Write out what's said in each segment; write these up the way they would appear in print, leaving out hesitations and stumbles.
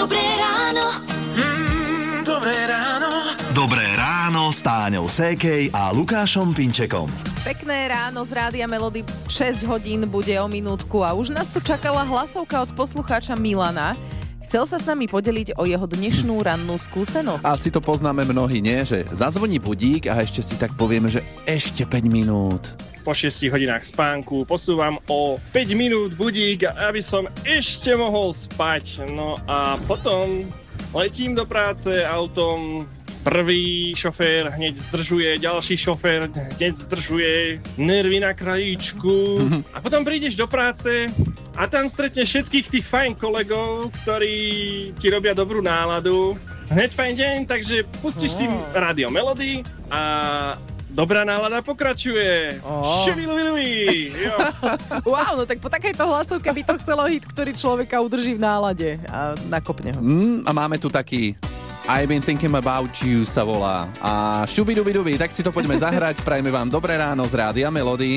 Dobré ráno. Dobré ráno. Dobré ráno s Táňou Sékej a Lukášom Pinčekom. Pekné ráno z Rádia Melody, 6 hodín bude o minútku a už nás tu čakala hlasovka od poslucháča Milana. Chcel sa s nami podeliť o jeho dnešnú rannú skúsenosť. Asi to poznáme mnohí, nie? Že zazvoní budík a ešte si tak povieme, že ešte 5 minút. Po 6 hodinách spánku posúvam o 5 minút budík, aby som ešte mohol spať. No a potom letím do práce autom, prvý šofér hneď zdržuje, ďalší šofér hneď zdržuje, nervy na krajíčku. A potom prídeš do práce a tam stretneš všetkých tých fajn kolegov, ktorí ti robia dobrú náladu. Hneď fajn deň, takže pustíš si Rádio Melody a dobrá nálada pokračuje. Šubilubilubi. Wow, no tak po takejto hlasovke by to chcelo hit, ktorý človeka udrží v nálade a nakopne ho. A máme tu taký I've been thinking about you sa volá. A šubidubidubi, tak si to poďme zahrať. Prajme vám dobré ráno z Rádia Melody.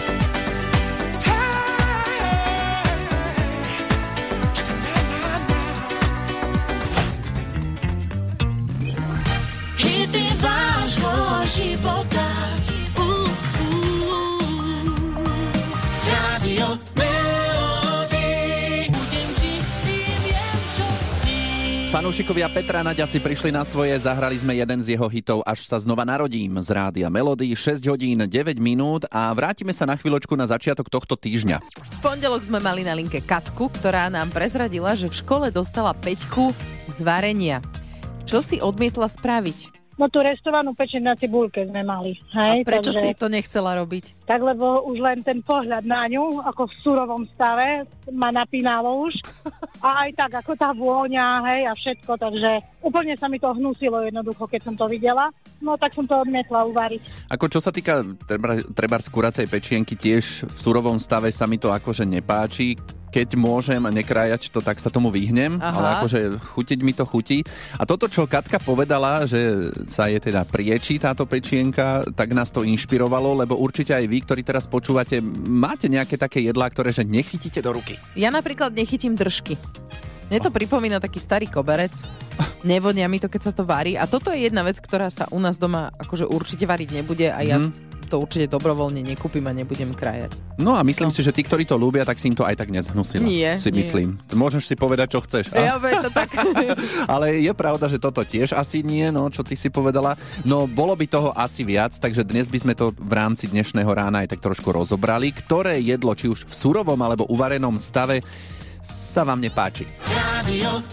Hity vášho života. Rádio Melody. Budem čistý, viem, čo spím. Fanúšikovia Petra Naďa si prišli na svoje, zahrali sme jeden z jeho hitov Až sa znova narodím z Rádia Melody, 6 hodín 9 minút a vrátime sa na chvíľočku na začiatok tohto týždňa. V pondelok sme mali na linke Katku, ktorá nám prezradila, že v škole dostala 5 z varenia. Čo si odmietla spraviť? No tú restovanú pečeň na cibulke sme mali. A Hej, prečo takže, si to nechcela robiť? Tak, lebo už len ten pohľad na ňu, ako v surovom stave, ma napínalo už. A aj tak, ako tá vôňa, hej, a všetko, takže úplne sa mi to hnusilo jednoducho, keď som to videla. No tak som to odmietla uvariť. Ako čo sa týka trebárs kuracej pečienky, tiež v surovom stave sa mi to akože nepáči. Keď môžem nekrájať to, tak sa tomu vyhnem, ale akože chutiť mi to chutí. A toto, čo Katka povedala, že sa je teda priečí táto pečienka, tak nás to inšpirovalo, lebo určite aj vy, ktorí teraz počúvate, máte nejaké také jedlá, ktoré že nechytíte do ruky. Ja napríklad nechytím držky. Mne to pripomína taký starý koberec. Nevonia mi to, keď sa to varí. A toto je jedna vec, ktorá sa u nás doma akože určite variť nebude a ja to určite dobrovoľne nekúpim a nebudem krájať. No a myslím si, že tí, ktorí to ľúbia, tak si im to aj tak nezhnusila. Nie. Myslím. Môžeš si povedať, čo chceš. Ja to tak. Ale je pravda, že toto tiež asi nie, no, čo ty si povedala. No, bolo by toho asi viac, takže dnes by sme to v rámci dnešného rána aj tak trošku rozobrali. Ktoré jedlo, či už v surovom alebo uvarenom stave, sa vám nepáči. Rádio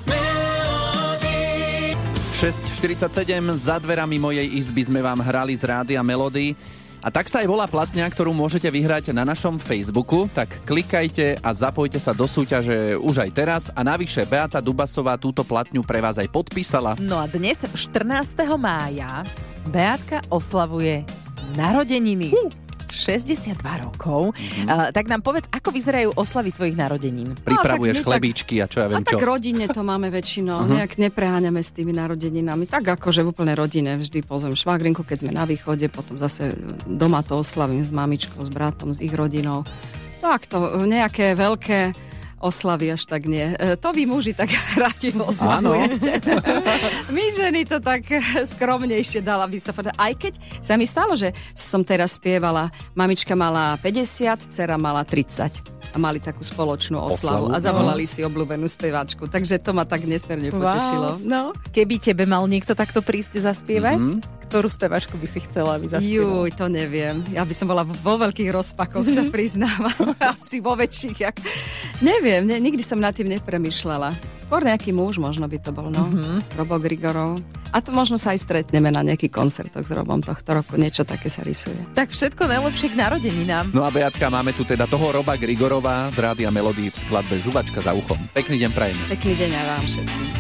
Melody. 6:47, za dverami mojej izby sme vám hrali z Rádia Melody. A tak sa aj volá platňa, ktorú môžete vyhrať na našom Facebooku, tak klikajte a zapojte sa do súťaže už aj teraz. A navyše Beata Dubasová túto platňu pre vás aj podpísala. No a dnes 14. mája Beatka oslavuje narodeniny. 62 rokov. Tak nám povedz, ako vyzerajú oslavy tvojich narodenín. Pripravuješ chlebíčky a čo ja viem čo. A tak rodine to máme väčšinou. Nejak nepreháňame s tými narodeninami. Tak akože v úplnej rodine vždy pozvem švagrinku, keď sme na východe, potom zase doma to oslavím s mamičkou, s bratom, s ich rodinou. Tak to nejaké veľké oslavy až tak nie. To vy muži tak radi oslavujete. My ženy to tak skromnejšie dala by sa povedať. Aj keď sa mi stalo, že som teraz spievala, mamička mala 50, dcera mala 30. A mali takú spoločnú oslavu a zavolali si obľúbenú speváčku. Takže to ma tak nesmierne potešilo. No. Keby tebe mal niekto takto prísť zaspievať, ktorú speváčku by si chcela, aby zaspievala? Juj, to neviem. Ja by som bola vo veľkých rozpakoch, sa priznávam. Asi vo väčších. Neviem, nikdy som nad tým nepremýšľala. Skôr nejaký muž možno by to bol, no. Robo Grigorov. A to možno sa aj stretneme na nejakých koncertoch s Robom tohto roku. Niečo také sa rysuje. Tak všetko najlepšie k narodeninám. No a Beatka, máme tu teda toho Roba Grigorova z Rádia Melody v skladbe Žuvačka za uchom. Pekný deň prajeme. Pekný deň aj vám všetkým.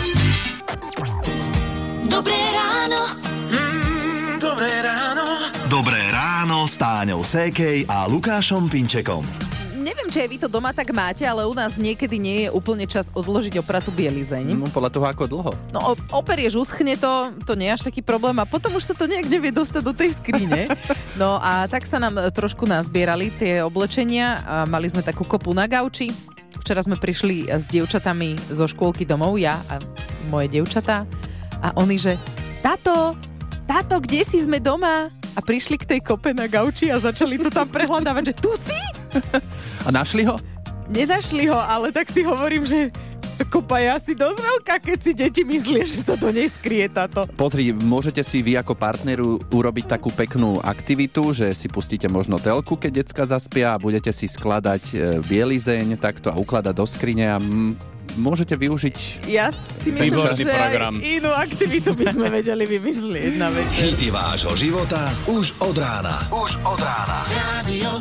Dobré ráno. Dobré ráno. Dobré ráno s Táňou Sékej a Lukášom Pinčekom. Neviem, či aj vy to doma tak máte, ale u nás niekedy nie je úplne čas odložiť opratú bielizeň. No, podľa toho, ako dlho. No, operieš, uschne to nie je až taký problém a potom už sa to nejak nevie dostať do tej skrine. No a tak sa nám trošku nazbierali tie oblečenia a mali sme takú kopu na gauči. Včera sme prišli s dievčatami zo škôlky domov, ja a moje dievčatá. A oni, že táto, kde si, sme doma? A prišli k tej kope na gauči a začali to tam prehľadávať, že tu si? A našli ho? Nenašli ho, ale tak si hovorím, že kopa je asi dosť veľká, keď si deti myslia, že sa do nej skrie táto. Pozri, môžete si vy ako partneru urobiť takú peknú aktivitu, že si pustíte možno telku, keď decka zaspia a budete si skladať bielizeň takto a ukladať do skrine a môžete využiť... Ja si myslím, že program. Aj inú aktivitu by sme vedeli vymyslieť na večer. Hity vášho života už od rána. Rádio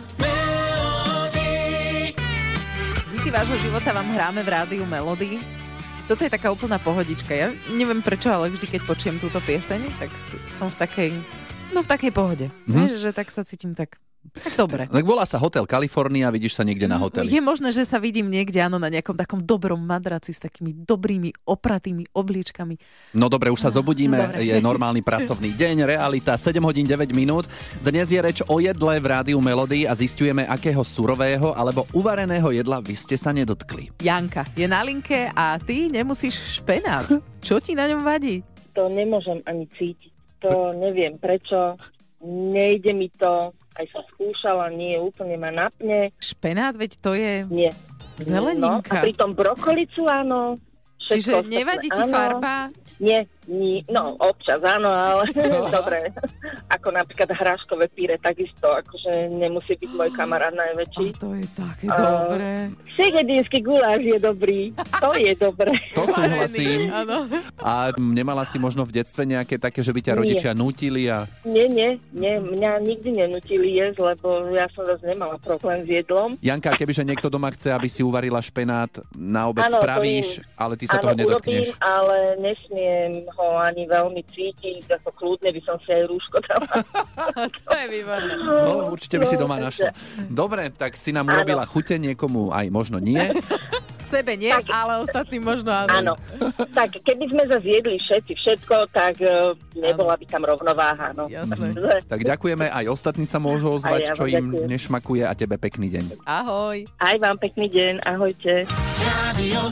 Hity vášho života vám hráme v rádiu Melody. Toto je taká úplná pohodička. Ja neviem prečo, ale vždy, keď počujem túto pieseň, tak som v takej pohode. Že tak sa cítim tak dobre. Tak volá sa Hotel California, vidíš sa niekde na hoteli. Je možné, že sa vidím niekde, áno, na nejakom takom dobrom madraci s takými dobrými, opratými obličkami. No dobre, už sa zobudíme, je normálny pracovný deň, realita, 7 hodín 9 minút. Dnes je reč o jedle v rádiu Melody a zisťujeme, akého surového alebo uvareného jedla vy ste sa nedotkli. Janka je na linke a ty nemusíš špenát. Čo ti na ňom vadí? To nemôžem ani cítiť. To neviem prečo. Nejde mi to. Aj som skúšala, nie, úplne ma napne. Špenát, veď to je... Nie. Zeleninka. No, a pritom brokolicu áno. Čiže nevadí ti farba? Nie, no občas áno, ale dobre. Ako napríklad hráškové píre, takisto, akože nemusí byť môj kamarát najväčší. A to je také dobré. Segedínsky guláš je dobrý, to je dobré. To súhlasím. A nemala si možno v detstve nejaké také, že by ťa rodičia nútili? Nie, mňa nikdy nenútili jesť, lebo ja som zase nemala problém s jedlom. Janka, kebyže niekto doma chce, aby si uvarila špenát, na obed spravíš, ale ty sa toho nedotkneš. Urobím, ale nesmiem ho ani veľmi cítiť, ako kľudne by som si aj rúško dala. To je výborné. No, určite by si doma našla. Dobre, tak si nám urobila chute, niekomu aj možno nie. Sebe nie, tak, ale ostatným možno áno. Áno. Tak keby sme zase jedli všetko, tak nebola by tam rovnováha. No. Jasné. Tak ďakujeme, aj ostatní sa môžu ozvať, čo im nešmakuje a tebe pekný deň. Ahoj. Aj vám pekný deň, ahojte. Rádio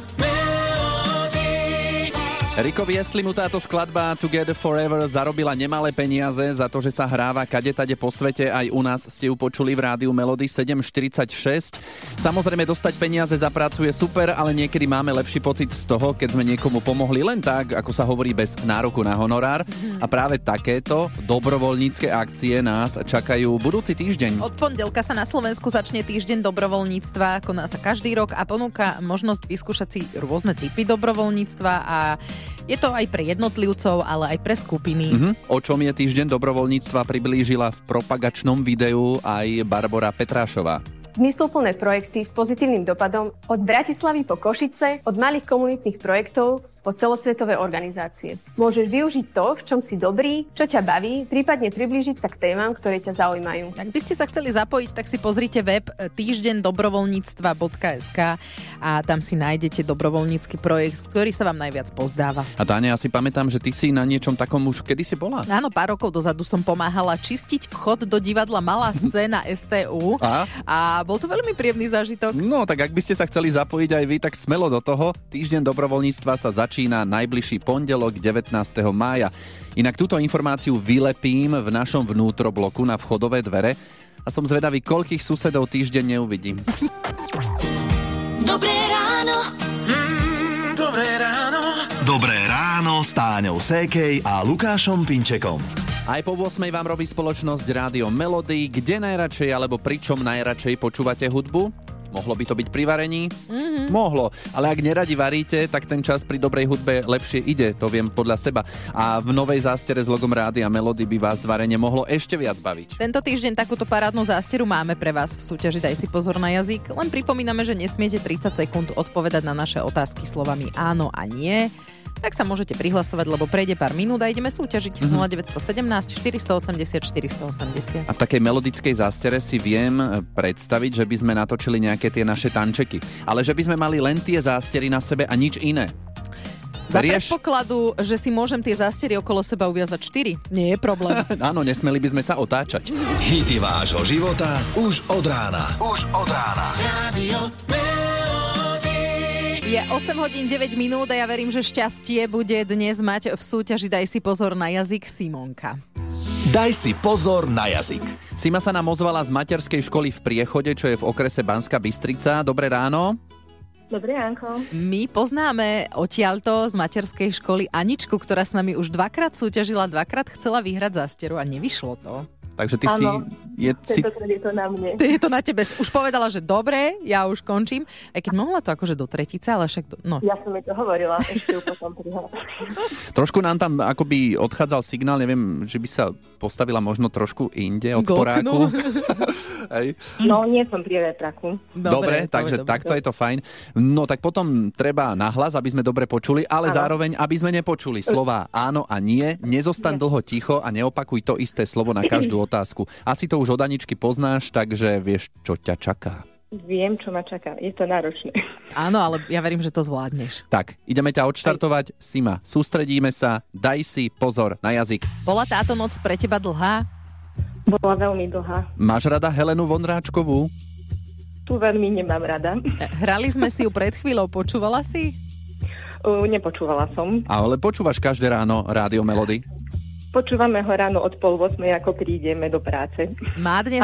Rikovi Jeslimu táto skladba Together Forever zarobila nemalé peniaze za to, že sa hráva kadetade po svete. Aj u nás ste ju počuli v rádiu Melody 7.46. Samozrejme, dostať peniaze za prácu je super, ale niekedy máme lepší pocit z toho, keď sme niekomu pomohli len tak, ako sa hovorí, bez nároku na honorár. A práve takéto dobrovoľnícke akcie nás čakajú budúci týždeň. Od pondelka sa na Slovensku začne týždeň dobrovoľníctva, koná sa každý rok a ponúka možnosť vyskúšať si rôzne typy dobrovoľníctva a je to aj pre jednotlivcov, ale aj pre skupiny. O čom je týždeň dobrovoľníctva priblížila v propagačnom videu aj Barbora Petrášová. Zmysluplné projekty s pozitívnym dopadom od Bratislavy po Košice, od malých komunitných projektov po celosvetové organizácie. Môžeš využiť to, v čom si dobrý, čo ťa baví, prípadne priblížiť sa k témam, ktoré ťa zaujímajú. Ak by ste sa chceli zapojiť, tak si pozrite web týždeňdobrovoľníctva.sk a tam si nájdete dobrovoľnícky projekt, ktorý sa vám najviac pozdáva. A Táňa, ja si pamätám, že ty si na niečom takom už kedysi bola. Áno, pár rokov dozadu som pomáhala čistiť vchod do divadla Malá scéna STU a bol to veľmi príjemný zážitok. No, tak ak by ste sa chceli zapojiť aj vy, tak smelo do toho. Týždeň dobrovoľníctva sa začína najbližší pondelok 19. mája. Inak túto informáciu vylepím v našom vnútrobloku na vchodové dvere a som zvedavý, koľkých susedov týždeň neuvidím. Dobré ráno. Dobré ráno. Dobré ráno s Táňou Sékej a Lukášom Pinčekom. Aj po 8 vám robí spoločnosť Rádio Melody. Kde najradšej alebo pričom najradšej počúvate hudbu? Mohlo by to byť pri varení? Mohlo, ale ak neradi varíte, tak ten čas pri dobrej hudbe lepšie ide, to viem podľa seba. A v novej zástiere s logom Rádia Melody by vás varenie mohlo ešte viac baviť. Tento týždeň takúto parádnu zástieru máme pre vás v súťaži Daj si pozor na jazyk. Len pripomíname, že nesmiete 30 sekúnd odpovedať na naše otázky slovami áno a nie. Tak sa môžete prihlasovať, lebo prejde pár minút a ideme súťažiť 0917 480 480. A v takej melodickej zástiere si viem predstaviť, že by sme natočili nejaké tie naše tančeky. Ale že by sme mali len tie zástiery na sebe a nič iné. Za predpokladu, že si môžem tie zástiery okolo seba uviazať 4, nie je problém. Áno, nesmeli by sme sa otáčať. Hity vášho života už od rána. Rádio Melody. Je 8 hodín 9 minút a ja verím, že šťastie bude dnes mať v súťaži Daj si pozor na jazyk Simonka. Daj si pozor na jazyk. Sima sa nám ozvala z materskej školy v Priechode, čo je v okrese Banská Bystrica. Dobré ráno. Dobré ránko. My poznáme odtiaľto z materskej školy Aničku, ktorá s nami už dvakrát súťažila, dvakrát chcela vyhrať zásteru a nevyšlo to. Takže ty Áno, je to na mne. Je to na tebe. Už povedala, že dobre, ja už končím. Aj keď mohla to akože do tretice, ale však... Ja som jej to hovorila, ešte ju potom prihľadala. Trošku nám tam akoby odchádzal signál, neviem, že by sa postavila možno trošku inde od sporáku. No, nie som pri vetraku. Dobre, takže takto je to fajn. No tak potom treba nahlas, aby sme dobre počuli, ale zároveň, aby sme nepočuli slová áno a nie. Nezostaň dlho ticho a neopakuj to isté slovo na každú otázku. Asi to už od Aničky poznáš, takže vieš, čo ťa čaká. Viem, čo ma čaká. Je to náročné. Áno, ale ja verím, že to zvládneš. Tak, ideme ťa odštartovať. Sima, sústredíme sa. Daj si pozor na jazyk. Bola táto noc pre teba dlhá? Bola veľmi dlhá. Máš rada Helenu Vondráčkovú? Tu veľmi nemám rada. Hrali sme si ju pred chvíľou. Počúvala si? Nepočúvala som. Ale počúvaš každé ráno Rádio Melody? Počúvame ho ráno od 7:30, ako prídeme do práce. Má dnes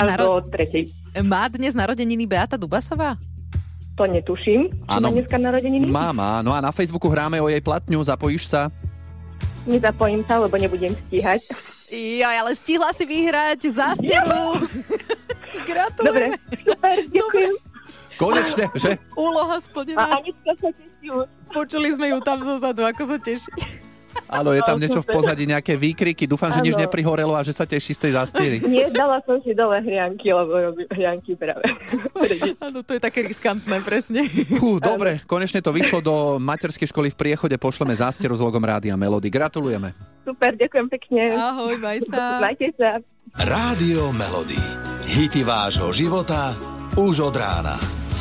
narodeniny Beata Dubasová? To netuším. Áno. Má dneska narodeniny? Má. No a na Facebooku hráme o jej platňu. Zapojíš sa? Nezapojím sa, lebo nebudem stíhať. Jo, ale stihla si vyhrať zásteru. Gratulujem. Dobre, super, ďakujem. Konečne, že? Úloha splnená. A Anička sa teší už. Počuli sme ju tam zozadu, ako sa teší. Áno, je tam niečo v pozadí, nejaké výkriky. Dúfam, že nič neprihorelo a že sa teší z tej zástiery. Nie, dala som si dole hrianky, lebo robím hrianky práve. Áno, to je také riskantné, presne. Dobre, konečne to vyšlo do materskej školy v Priechode. Pošleme zástieru s logom Rádia Melody. Gratulujeme. Super, ďakujem pekne. Ahoj, maj sa. Majte sa. Rádio Melody. Hity vášho života už od rána.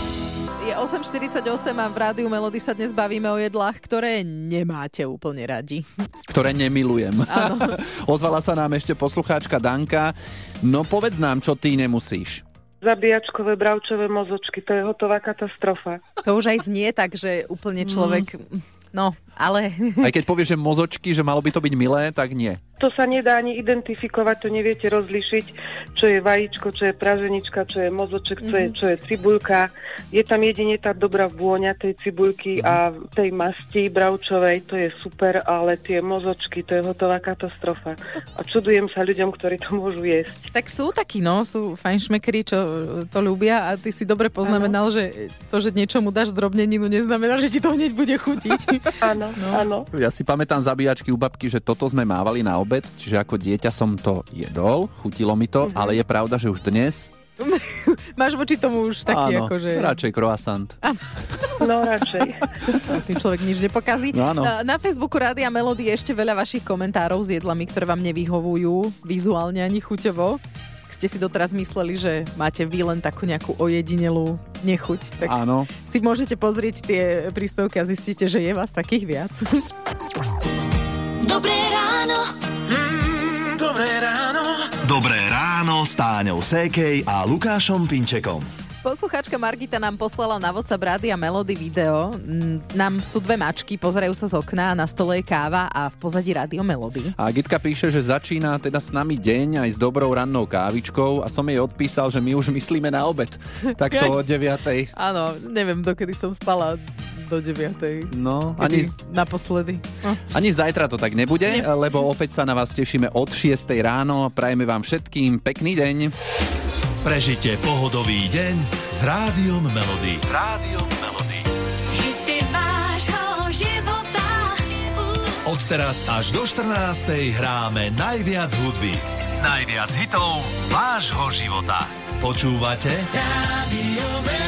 Je 8:48 a v Rádiu Melody sa dnes bavíme o jedlách, ktoré nemáte úplne radi. Ktoré nemilujem. Áno. Ozvala sa nám ešte poslucháčka Danka. No povedz nám, čo ty nemusíš. Zabíjačkové bravčové mozočky, to je hotová katastrofa. To už aj znie tak, že úplne človek... No, ale... Aj keď povieš, že mozočky, že malo by to byť milé, tak nie. To sa nedá ani identifikovať, to neviete rozlišiť, čo je vajíčko, čo je praženička, čo je mozoček, čo je cibuľka. Je tam jedine tá dobrá vôňa tej cibuľky a tej masti bravčovej, to je super, ale tie mozočky, to je hotová katastrofa. A čudujem sa ľuďom, ktorí to môžu jesť. Tak sú takí, sú fajnšmekri, čo to ľúbia a ty si dobre poznamenal, že to, že niečomu dáš zdrobneninu, neznamená, že ti to hneď bude chutiť. Áno, áno. Ja si pamätám zabíjačky u babky, že toto sme mávali na obed, čiže ako dieťa som to jedol, chutilo mi to, ale je pravda, že už dnes... Máš voči tomu už taký akože... radšej croissant. No, radšej. Tým človek nič nepokazí. No, na Facebooku Rádia Melody je ešte veľa vašich komentárov s jedlami, ktoré vám nevyhovujú vizuálne ani chuťovo. Ste si doteraz mysleli, že máte vy len takú nejakú ojedinelú nechuť, tak si môžete pozrieť tie príspevky a zistíte, že je vás takých viac. Dobré ráno. Dobré ráno. Dobré ráno s Táňou Sékej a Lukášom Pinčekom. Poslucháčka Margita nám poslala na WhatsApp Rádia Melody video. Nám sú dve mačky, pozerajú sa z okna, na stole je káva a v pozadí Rádio Melody. A Gitka píše, že začína teda s nami deň aj s dobrou rannou kávičkou a som jej odpísal, že my už myslíme na obed. Takto o 9:00. Áno, neviem, dokedy som spala do 9:00. No, ani naposledy. Ani zajtra to tak nebude, lebo opäť sa na vás tešíme od 6:00 ráno. Prajeme vám všetkým pekný deň. Prežite pohodový deň s Rádiom Melody. S Rádiom Melody. Hity vášho života. Od teraz až do 14:00 hráme najviac hudby. Najviac hitov vášho života. Počúvate? Rádio Melody.